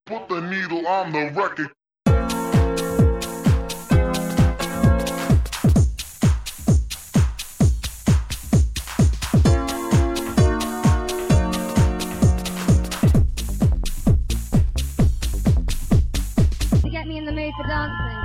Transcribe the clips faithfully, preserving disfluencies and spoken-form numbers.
Put the needle on the record. To get me in the mood for dancing.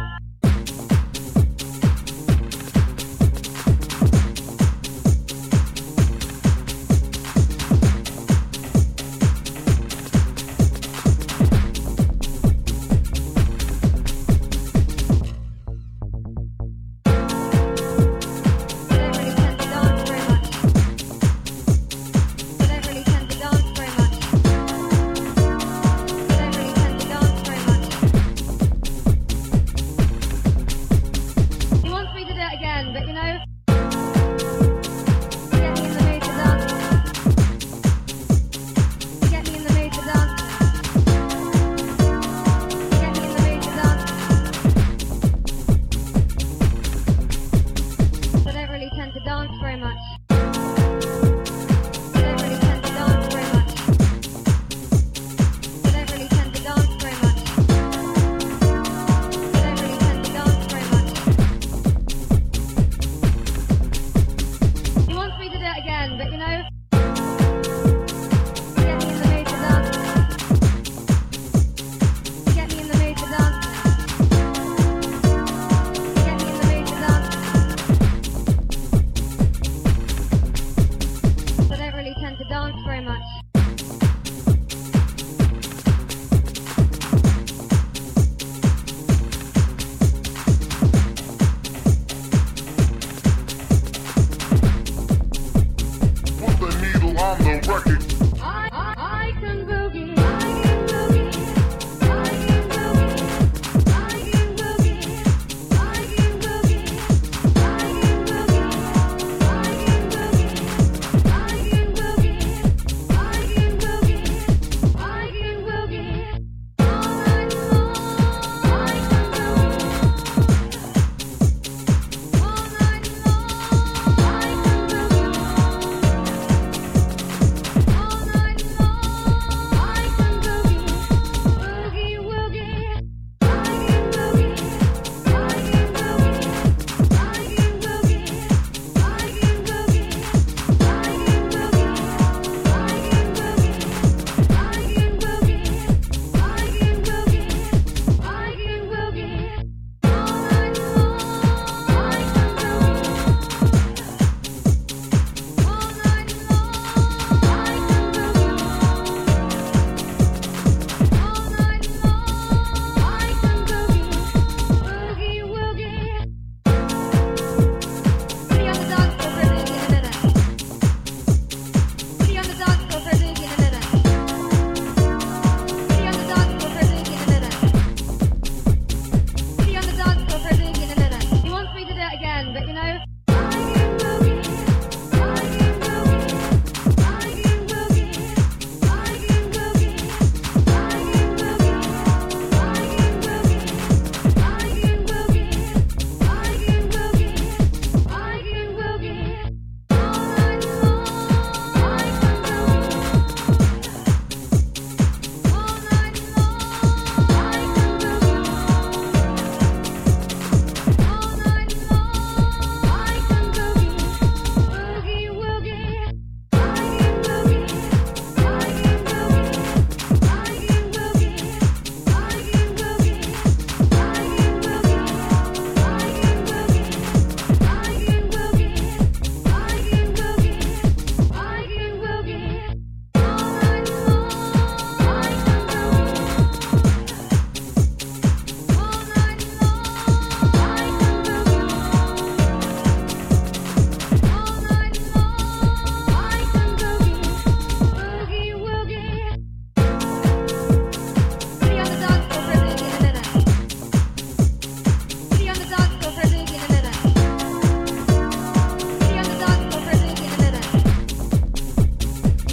But you know, to get me in the mood for dancing. To get me in the mood for dancing. To get me in the mood for dancing. I don't really tend to dance very much. I don't really tend to dance very much. I don't really tend to dance very much. I don't really tend to dance very much. Again, but you know, to get me in the mood for dancing. To get me in the mood for dancing. To get me in the mood for dancing. I don't really tend to dance very much. On the record. I, I, I can boogie. I can boogie. I can boogie. I can boogie. I can boogie. I can boogie. I can boogie. I can boogie. I can boogie. I can boogie. All night long. I can boogie. All night long. I can boogie. But you know, I can boogie, I can boogie, I can boogie, I can boogie, I can boogie, I can boogie, I can boogie, I can boogie, all night long. I can boogie, all night long. I can boogie, all night long.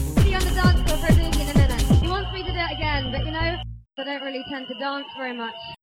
But you know, I don't really tend to dance very much.